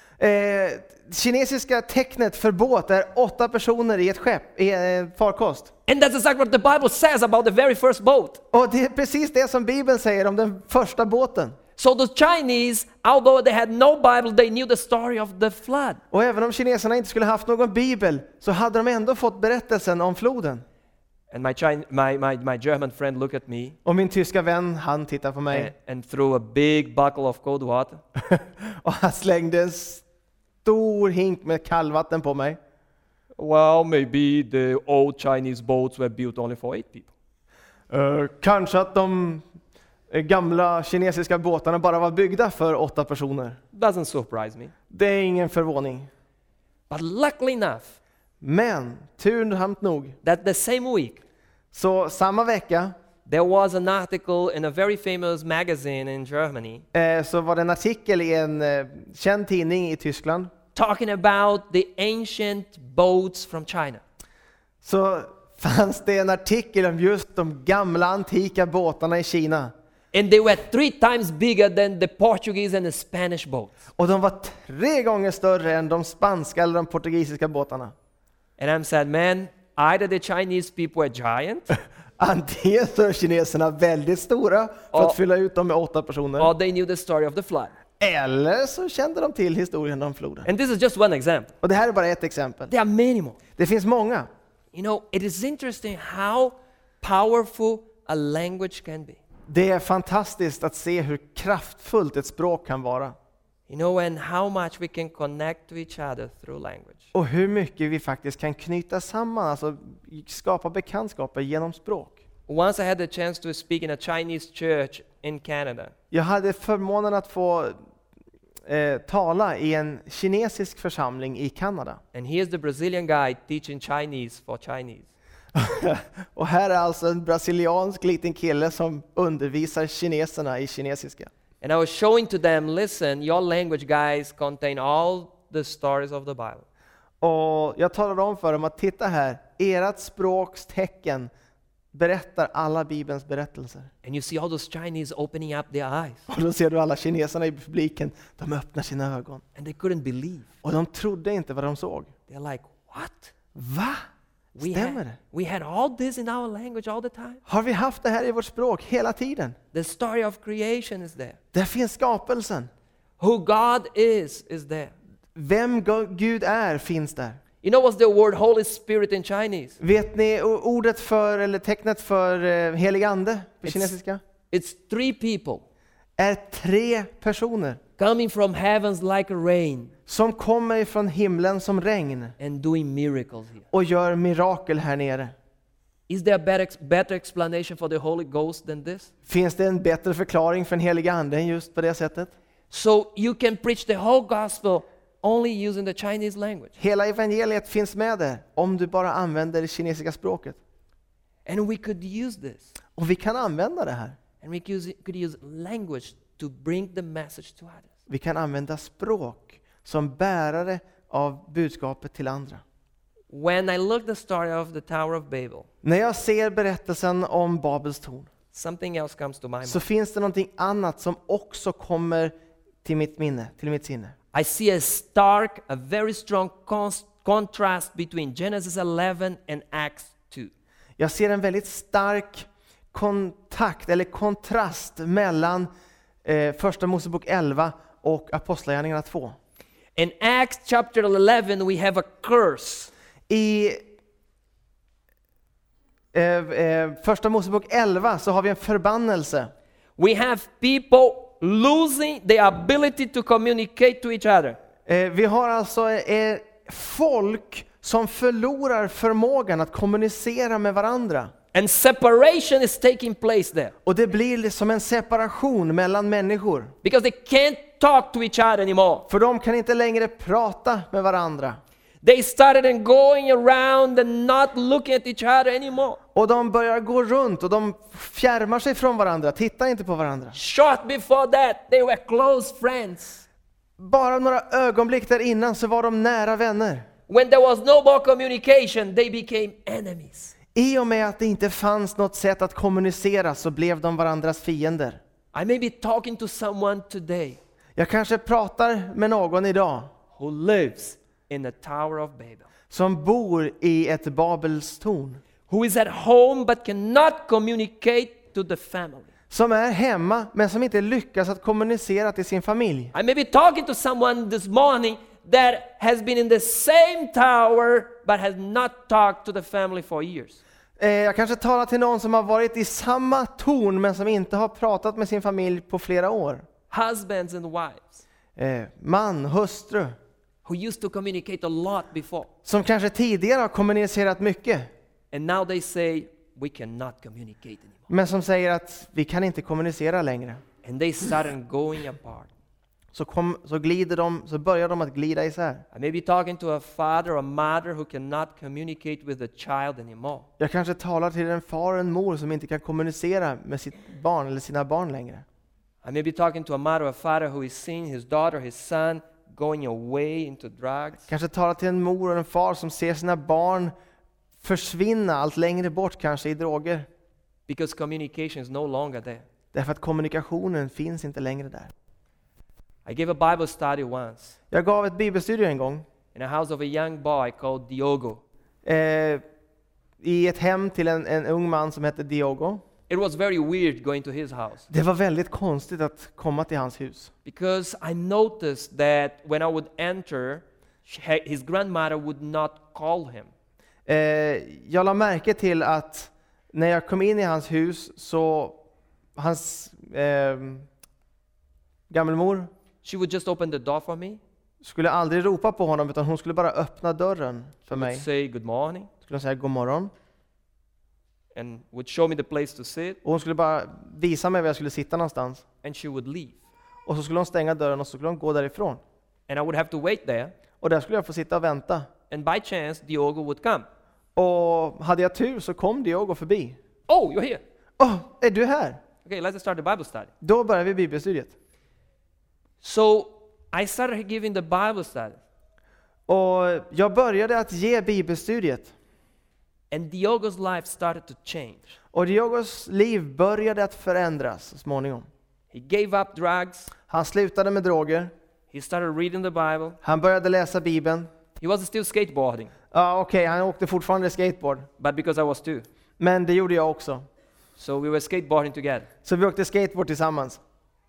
B: Eh, kinesiska tecknet för båt är åtta personer i ett skepp, i en farkost.
A: And that's exactly what the Bible says about the very first boat.
B: Och det är precis det som Bibeln säger om den första båten.
A: So the Chinese, although they had no Bible, they knew the story of the flood.
B: Och även om kineserna inte skulle haft någon bibel så hade de ändå fått berättelsen om floden.
A: And my, China, my, my, my German friend looked at me
B: Och min tyska vän, han tittar på
A: and,
B: mig
A: and threw a big bucket of cold water.
B: och han slängde en stor hink med kallvatten på mig.
A: Well, maybe the old Chinese boats were built only for eight people.
B: Uh, kanske att de eh, gamla kinesiska båtarna bara var byggda för åtta personer.
A: Doesn't surprise me.
B: Det är ingen förvåning.
A: But luckily enough,
B: Men tursamt nog,
A: that the same week,
B: så samma vecka
A: there was an article in a very famous magazine in Germany
B: eh, så var det en artikel i en eh, känd tidning i Tyskland.
A: talking about the ancient boats from China.
B: Så fanns det en artikel om just de gamla antika båtarna i Kina.
A: And they were three times bigger than the Portuguese and the Spanish boats.
B: Och de var tre gånger större än de spanska eller de portugisiska båtarna.
A: And I'm sad, man, either the Chinese people are giant
B: Antingen så är kineserna väldigt stora för
A: Ja.
B: att fylla ut dem med åtta personer.
A: or they knew the story of the flood.
B: Eller så kände de till historien om floden.
A: And this is just one example.
B: Och det här är bara ett exempel.
A: There are many more.
B: Det finns många.
A: You know, it is interesting how powerful a language can be.
B: Det är fantastiskt att se hur kraftfullt ett språk kan vara.
A: You know, and how much we can connect to each other through language.
B: Och hur mycket vi faktiskt kan knyta samman, alltså skapa bekantskaper genom språk.
A: Once I had the chance to speak in a Chinese church in Canada.
B: Jag hade förmånen att få eh, tala i en kinesisk församling i Kanada.
A: And here's the Brazilian guy teaching Chinese for Chinese.
B: Och här är alltså en brasiliansk liten kille som undervisar kineserna i kinesiska.
A: And I was showing to them, listen, your language guys contain all the stories of the Bible.
B: Och jag talade om för dem att titta här, ert språks tecken berättar alla Bibelns berättelser.
A: And you see all those Chinese opening up their eyes.
B: Och då ser du alla kineserna i publiken, de öppnar sina ögon.
A: And they couldn't believe.
B: Och de trodde inte vad de såg.
A: They're like, what?
B: Va?
A: We
B: Stämmer
A: had,
B: det?
A: we had all this in our language all the time.
B: Har vi haft det här i vårt språk hela tiden?
A: The story of creation is there.
B: Där finns skapelsen.
A: Who God is, is there.
B: Vem Go- Gud är finns där.
A: You know what's the word Holy Spirit in Chinese?
B: Vet ni o- ordet för, eller tecknet för eh, helig ande på
A: It's-
B: kinesiska?
A: It's three people
B: Är tre personer
A: coming from heavens like a rain
B: som kommer ifrån himlen som regn
A: and doing miracles here.
B: och gör mirakel här nere.
A: Is there a better, ex- better explanation for the Holy Ghost than this?
B: Finns det en bättre förklaring för en helig ande än just på det sättet?
A: So you can preach the whole gospel only using the Chinese language.
B: Hela evangeliet finns med där om du bara använder det kinesiska språket.
A: And we could use this.
B: Och vi kan använda det här.
A: And we could use, could use language to bring the message to others.
B: Vi kan använda språk som bärare av budskapet till andra.
A: When I look the story of the Tower of Babel,
B: När jag ser berättelsen om Babels torn
A: something else comes to my mind.
B: så finns det någonting annat som också kommer till mitt minne, till mitt sinne.
A: I see a stark, a very strong cons- contrast between Genesis eleven and Acts two.
B: Jag ser en väldigt stark kontakt eller kontrast mellan eh, första Mosebok elva och Apostlagärningarna två.
A: In Acts chapter eleven, we have a curse.
B: I eh, eh, första Mosebok elva så har vi en förbannelse.
A: We have people losing the ability to communicate to each other.
B: Eh, vi har alltså eh, folk som förlorar förmågan att kommunicera med varandra.
A: And separation is taking place there.
B: Och det blir som en separation mellan människor.
A: Because they can't talk to each other anymore.
B: För de kan inte längre prata med varandra.
A: They started and going around and not looking at each other anymore.
B: Och de börjar gå runt och de fjärmar sig från varandra, tittar inte på varandra.
A: Short before that, they were close friends.
B: Bara några ögonblick där innan så var de nära vänner.
A: When there was no more communication, they became enemies.
B: I och med att det inte fanns något sätt att kommunicera så blev de varandras fiender.
A: I may be talking to someone today
B: Jag kanske pratar med någon idag
A: who lives in the Tower of Babel,
B: som bor i ett Babels torn.
A: who is at home but cannot communicate to the family.
B: Som är hemma men som inte lyckas att kommunicera till sin familj.
A: I may be talking to someone this morning that has been in the same tower but has not talked to the family for years.
B: Eh, Jag kanske talar till någon som har varit i samma torn men som inte har pratat med sin familj på flera år.
A: Husbands and wives
B: Eh, Man, hustru,
A: who used to communicate a lot before,
B: som kanske tidigare har kommunicerat mycket
A: and now they say we cannot communicate anymore.
B: men som säger att vi kan inte kommunicera längre.
A: And they started going apart.
B: Så, kom, så, glider de, så börjar de att glida isär.
A: I may be talking to a father or a mother who cannot communicate with the child anymore.
B: Jag kanske talar till en far och en mor som inte kan kommunicera med sitt barn eller sina barn längre.
A: I may be talking to a mother or a father who is seeing his daughter, his son going away into drugs.
B: Kanske talar till en mor och en far som ser sina barn försvinna allt längre bort, kanske i droger.
A: Because communication is no longer there.
B: Därför att kommunikationen finns inte längre där.
A: I gave a Bible study once
B: Jag gav ett bibelstudie en gång
A: in a house of a young boy called Diogo.
B: eh, i ett hem till en, en ung man som hette Diogo.
A: It was very weird going to his house
B: Det var väldigt konstigt att komma till hans hus.
A: because I noticed that when I would enter, sh- his grandmother would not call him.
B: Eh, jag la märke till att när jag kom in i hans hus så hans eh, gammelmor
A: She would just open the door for me,
B: skulle aldrig ropa på honom utan hon skulle bara öppna dörren för
A: would
B: mig.
A: say good morning,
B: Skulle säga god morgon.
A: and would show me the place to sit,
B: Och hon skulle bara visa mig var jag skulle sitta någonstans.
A: and she would leave.
B: Och så skulle hon stänga dörren och så skulle hon gå därifrån.
A: And I would have to wait there,
B: Och där skulle jag få sitta och vänta.
A: and by chance, Diogo would come.
B: Och hade jag tur så kom Diogo förbi.
A: Oh, you're here.
B: Åh, oh, är du här?
A: Okay, let's start the Bible study.
B: Då börjar vi bibelstudiet.
A: So I started giving the Bible study.
B: Och jag började att ge bibelstudiet.
A: And Diogo's life started to change.
B: Och Diogos liv började att förändras så småningom.
A: He gave up drugs.
B: Han slutade med droger.
A: He started reading the Bible.
B: Han började läsa Bibeln.
A: He was still skateboarding,
B: Ja, okej, okay, han åkte fortfarande skateboard.
A: but because I was too.
B: Men det gjorde jag också.
A: So we were skateboarding together.
B: Så vi åkte skateboard tillsammans.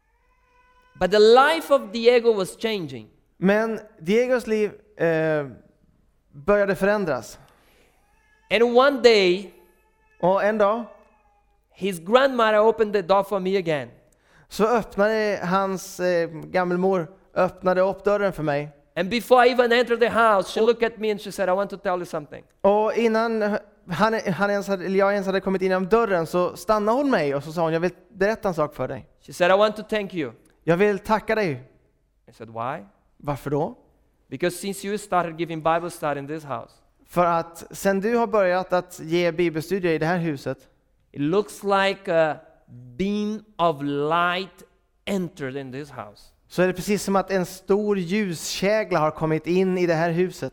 A: But the life of Diego was changing.
B: Men Diegos liv eh, började förändras.
A: And one day,
B: Och en dag
A: his grandmother opened the door for me again.
B: så öppnade hans eh, gammelmor öppnade upp dörren för mig.
A: And before I even entered the house, she looked at me and she said, I want to tell you something.
B: Och innan han, han ens hade, eller jag ens hade kommit in genom dörren så stannade hon mig och så sa hon, jag vill berätta en sak för dig.
A: She said, I want to thank you.
B: Jag vill tacka dig.
A: I said, why?
B: Varför då?
A: Because since you started giving Bible study in this house,
B: För att sen du har börjat att ge bibelstudier i det här huset
A: it looks like a beam of light entered in this house.
B: så är det precis som att en stor ljuskägla har kommit in i det här huset.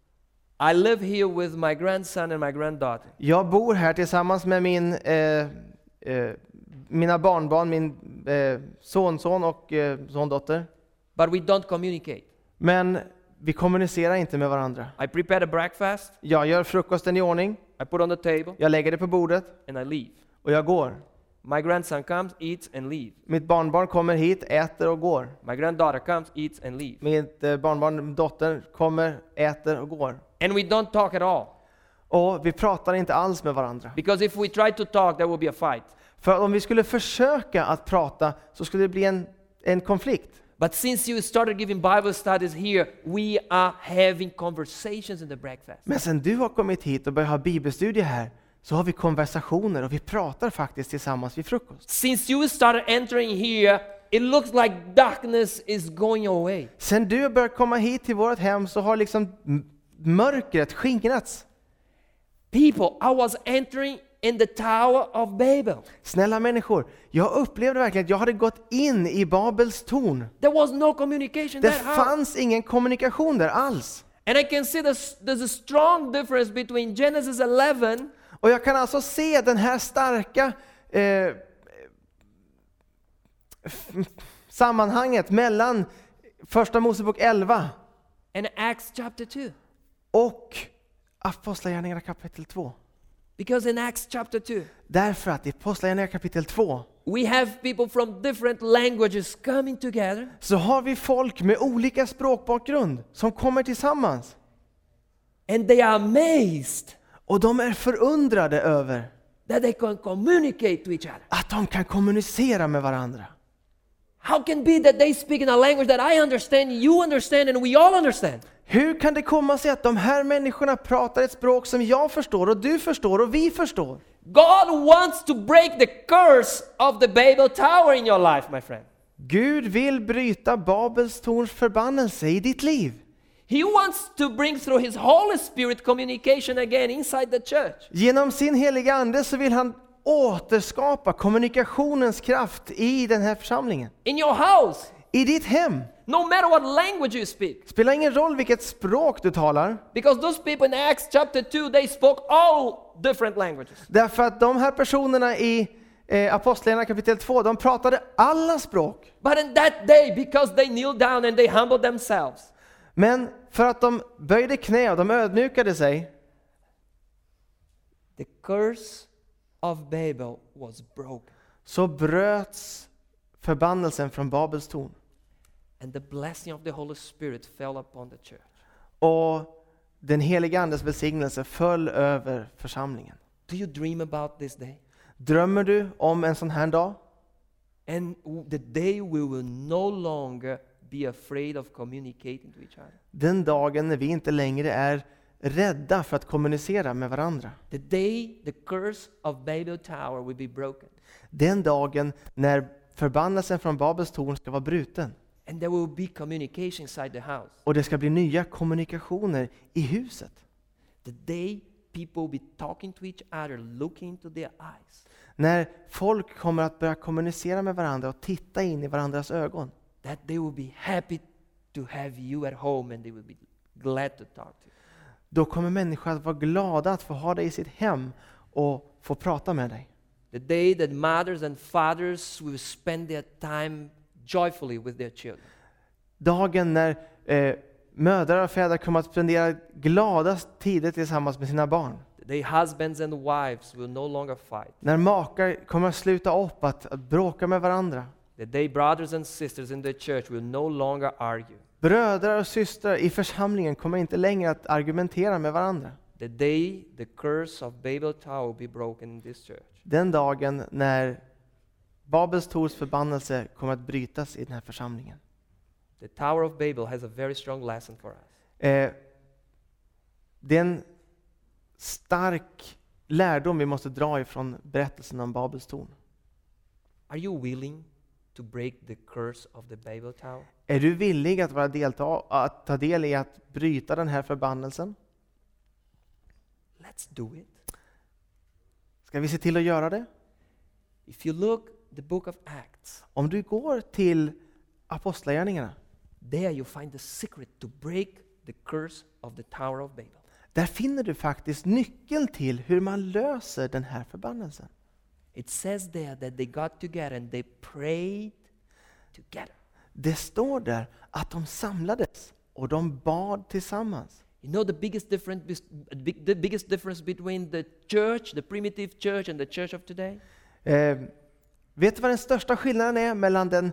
A: I live here with my grandson and my granddaughter.
B: Jag bor här tillsammans med min, eh, eh, mina barnbarn, min eh, sonson och eh, sondotter.
A: But we don't communicate.
B: Men vi kommunicerar inte med varandra.
A: I prepare the breakfast,
B: Jag gör frukosten i ordning,
A: I put on the table,
B: jag lägger det på bordet
A: and I leave.
B: och jag går.
A: My grandson comes, eats, and leaves.
B: Mitt barnbarn kommer hit, äter och går.
A: My granddaughter comes, eats, and leaves.
B: Mitt eh, barnbarn, dottern, kommer, äter och går.
A: And we don't talk at all.
B: Och vi pratar inte alls med varandra.
A: Because if we try to talk, there will be a fight.
B: För om vi skulle försöka att prata så skulle det bli en, en konflikt.
A: But since you started giving Bible studies here, we are having conversations in the breakfast.
B: Men sen du har kommit hit och börjat ha bibelstudier här så har vi konversationer och vi pratar faktiskt tillsammans vid frukost.
A: Since you started entering here, it looks like darkness is going away.
B: Sen du har börjat komma hit till vårt hem så har liksom m- mörkret skingrats.
A: People, I was entering in the Tower of Babel.
B: Snälla människor, jag upplevde verkligen att jag hade gått in i Babels torn.
A: There was no communication
B: Det
A: that house.
B: fanns ingen kommunikation där alls.
A: And I can see there's, there's a strong difference between Genesis eleven
B: Och jag kan alltså se den här starka eh, f- sammanhanget mellan Första Mosebok elva
A: and Acts chapter two.
B: och Apostlagärningarna kapitel två.
A: Because in Acts chapter two,
B: Därför att i Apostlagärningarna kapitel två
A: we have people from different languages coming together.
B: så har vi folk med olika språkbakgrund som kommer tillsammans.
A: And they are amazed
B: Och de är förundrade över
A: that they can communicate to each other.
B: att de kan kommunicera med varandra.
A: How can it be that they speak in a language that I understand, you understand, and we all understand?
B: Hur kan det komma sig att de här människorna pratar ett språk som jag förstår och du förstår och vi förstår?
A: God wants to break the curse of the Babel Tower in your life, my friend.
B: Gud vill bryta Babels torns förbannelse i ditt liv.
A: He wants to bring through His Holy Spirit communication again inside the church.
B: Genom sin heliga ande så vill han återskapa kommunikationens kraft i den här församlingen.
A: In your house,
B: I ditt hem.
A: no matter what language you speak.
B: Spelar ingen roll vilket språk du talar.
A: Because those people in Acts chapter two, they spoke all different languages.
B: Därför att de här personerna i eh, Apostlagärningarna kapitel två, de pratade alla språk.
A: But in that day, because they kneeled down and they humbled themselves,
B: Men för att de böjde knä och de ödmjukade sig,
A: the curse of Babel was broken.
B: så bröts förbannelsen från Babels torn.
A: And the blessing of the Holy Spirit fell upon the church.
B: Och den heliga andes välsignelse föll över församlingen.
A: Do you dream about this day?
B: Drömmer du om en sån här dag?
A: And w- the day we will no longer be afraid of communicating to each other.
B: Den dagen när vi inte längre är rädda för att kommunicera med varandra.
A: The day the curse of Babel Tower will be broken.
B: Den dagen när förbannelsen från Babels torn ska vara bruten.
A: And there will be communication inside the house.
B: Och det ska bli nya kommunikationer i huset.
A: The day people will be talking to each other, looking into their eyes.
B: När folk kommer att börja kommunicera med varandra och titta in i varandras ögon.
A: That they will be happy to have you at home and they will be glad to talk to you.
B: Då kommer människor att vara glada att få ha dig i sitt hem och få prata med dig.
A: The day that mothers and fathers will spend their time joyfully with their children.
B: Dagen när eh, mödrar och fäder kommer att spendera glada tider tillsammans med sina barn.
A: The day husbands and wives will no longer fight.
B: När makar kommer att sluta upp att, att bråka med varandra.
A: The day brothers and sisters in the church will no longer argue.
B: Bröder och systrar i församlingen kommer inte längre att argumentera med varandra.
A: The day the curse of Babel Tower will be broken in this church.
B: Den dagen när Babels tors förbannelse kommer att brytas i den här församlingen.
A: The Tower of Babel has a very strong lesson for us.
B: Eh, det är en stark lärdom vi måste dra ifrån berättelsen om Babels torn.
A: Are you willing to break the curse of the Babel Tower?
B: Är du villig att vara delta att ta del i att bryta den här förbannelsen?
A: Let's do it.
B: Ska vi se till att göra det?
A: If you look the book of Acts,
B: Om du går till Apostlagärningarna,
A: there you find the secret to break the curse of the Tower of Babel.
B: där finner du faktiskt nyckeln till hur man löser den här förbannelsen.
A: It says there that they got together and they prayed together.
B: Det står där att de samlades och de bad tillsammans.
A: You know the biggest difference, bes- the biggest difference between the church, the primitive church, and the church of today?
B: Eh, vet du vad den största skillnaden är mellan den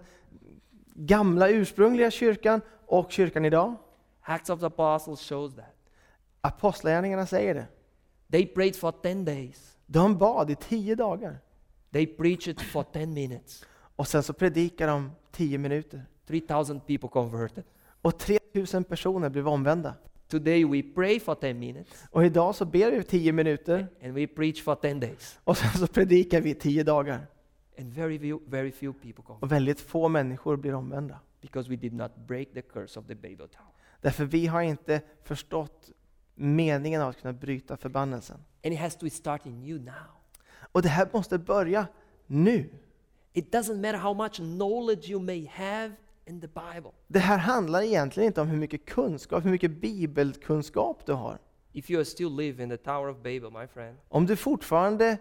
B: gamla ursprungliga kyrkan och kyrkan idag?
A: Acts of the Apostles shows that.
B: Apostlagärningarna säger det.
A: They prayed for ten days.
B: De bad i tio dagar.
A: They preached for ten minutes.
B: Och sen så predikar de tio minuter.
A: three thousand people converted.
B: Och tre tusen personer blev omvända.
A: Today we pray for ten minutes
B: Och idag så ber vi i tio minuter.
A: and we preach for ten days.
B: Och sen så predikar vi i tio dagar.
A: And very few, very few people convert
B: Och väldigt få människor blir omvända.
A: because we did not break the curse of the Babel Tower.
B: Därför vi har inte förstått meningen av att kunna bryta förbannelsen.
A: And it has to start in you now.
B: Och det här måste börja nu.
A: It doesn't matter how much knowledge you may have in the Bible.
B: Det här handlar egentligen inte om hur mycket kunskap, hur mycket bibelkunskap du har.
A: If you still live in the Tower of Babel, my friend,
B: Om du fortfarande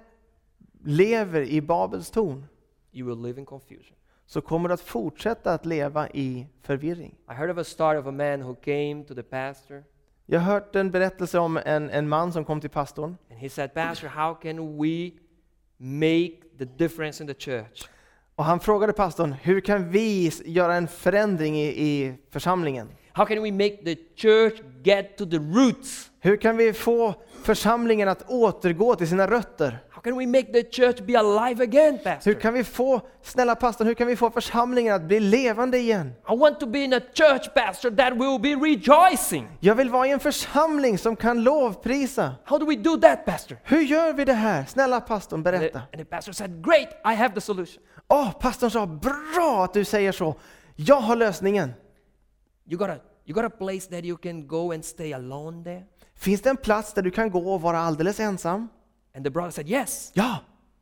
B: lever i Babels torn,
A: you will live in confusion.
B: så kommer du att fortsätta att leva i förvirring.
A: I heard of a story of a man who came to the pastor
B: Jag har hört en berättelse om en, en man som kom till pastorn.
A: and he said, Pastor, how can we make the difference in the church?
B: Och han frågade pastorn, hur kan vi göra en förändring i, i församlingen?
A: How can we make the church get to the roots?
B: Hur kan vi få församlingen att återgå till sina rötter?
A: How can we make the church be alive again, Pastor?
B: Hur kan vi få, snälla pastorn, hur kan vi få församlingen att bli levande igen?
A: I want to be in a church, Pastor, that will be rejoicing.
B: Jag vill vara i en församling som kan lovprisa.
A: How do we do that, Pastor?
B: Hur gör vi det här? Snälla pastorn,
A: And the,
B: berätta.
A: and the pastor said, great, I have the solution.
B: Åh, oh, pastorn sa, bra att du säger så. Jag har lösningen.
A: You got a you got a place that you can go and stay alone there?
B: Finns det en plats där du kan gå och vara alldeles ensam?
A: And the brother said, yes.
B: Ja.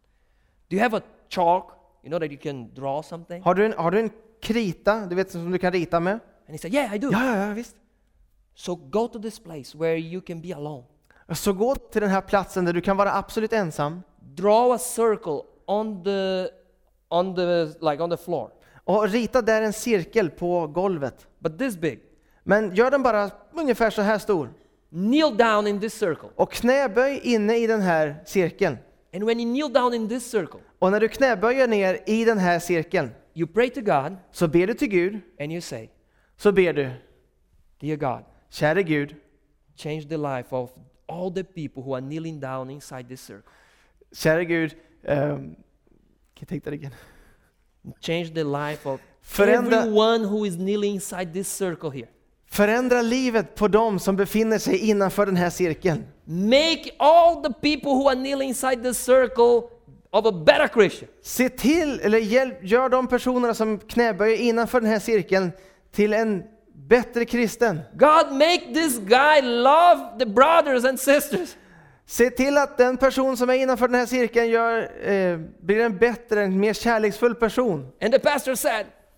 A: Do you have a chalk, you know, that you can draw something?
B: Har du en, har du en krita, du vet, som du kan rita med?
A: And he said, yeah, I do.
B: Ja, ja, ja, visst.
A: So go to this place where you can be alone.
B: Så gå till den här platsen där du kan vara absolut ensam.
A: Draw a circle on the on the like on the floor,
B: Och rita där en cirkel på golvet.
A: but this big.
B: Men gör den bara ungefär så här stor.
A: Kneel down in this circle.
B: Och knäböj inne i den här cirkeln.
A: And when you kneel down in this circle,
B: Och när du knäböjer ner i den här cirkeln,
A: you pray to God
B: så ber du till Gud.
A: and you say,
B: Så ber du,
A: dear God,
B: käre Gud,
A: change the life of all the people who are kneeling down inside this circle.
B: käre Gud, um, can you take that again?
A: Change the life of
B: Förändra,
A: everyone who is kneeling inside this circle here.
B: förändra livet på dem som befinner sig innanför den här cirkeln.
A: Make all the people who are kneeling inside this circle of a better Christian.
B: Se till, eller hjälp, gör de personerna som knäböjer innanför den här cirkeln till en bättre kristen.
A: God, make this guy love the brothers and sisters.
B: Se till att den person som är innanför den här cirkeln gör, eh, blir en bättre, en mer kärleksfull person.
A: And the pastor said,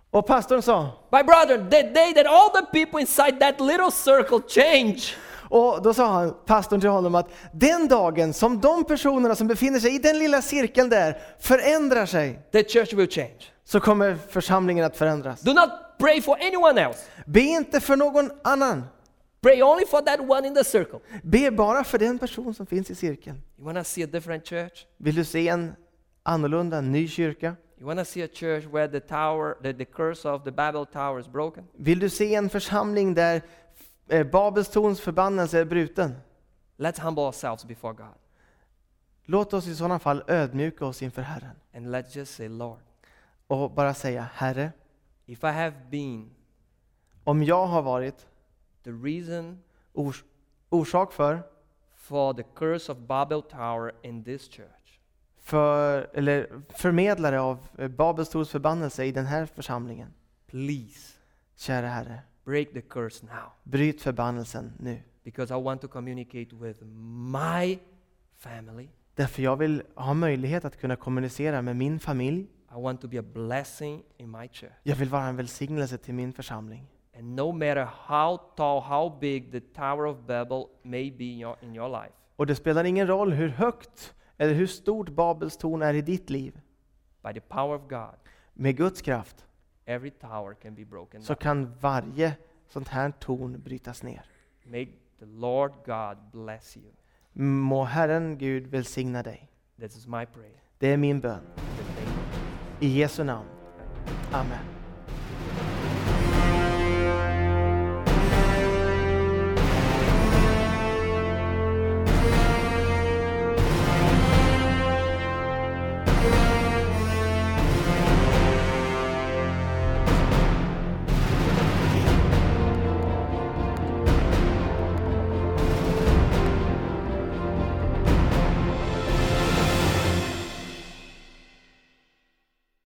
B: Och pastorn sa,
A: My brother, the day that all the people inside that little circle change,
B: och då sa han, pastorn till honom, att den dagen som de personerna som befinner sig i den lilla cirkeln där förändrar sig,
A: the church will change.
B: så kommer församlingen att förändras.
A: Do not pray for anyone else.
B: Be inte för någon annan.
A: Pray only for that one in the circle.
B: Be bara för den person som finns i cirkeln.
A: You want to see a different church?
B: Vill du se en annorlunda, ny kyrka?
A: You want to see a church where the tower, the, the curse of the Babel tower is broken?
B: Vill du se en församling där eh, Babels torns förbannelse är bruten?
A: Let's humble ourselves before God.
B: Låt oss i sådana fall ödmjuka oss inför Herren.
A: And let's just say, Lord,
B: Och bara säga, Herre,
A: if I have been
B: om jag har varit
A: the reason
B: ors- orsak för,
A: for the curse of Babel tower in this church,
B: för eller förmedlare av eh, Babels torns förbannelse i den här församlingen,
A: please
B: kära Herre,
A: break the curse now.
B: bryt förbannelsen nu.
A: Because I want to communicate with my family.
B: Därför jag vill ha möjlighet att kunna kommunicera med min familj.
A: I want to be a blessing in my church.
B: Jag vill vara en välsignelse till min församling.
A: And no matter how tall, how big the Tower of Babel may be in your, in your life,
B: Och det spelar ingen roll hur högt eller hur stort Babels torn är i ditt liv.
A: by the power of God,
B: Med Guds kraft
A: every tower can be broken
B: så
A: down.
B: kan varje sånt här torn brytas ner.
A: May the Lord God bless you.
B: Må Herren Gud välsigna dig.
A: This is my prayer.
B: Det är min bön.
A: In the name of
B: I Jesu namn. Amen.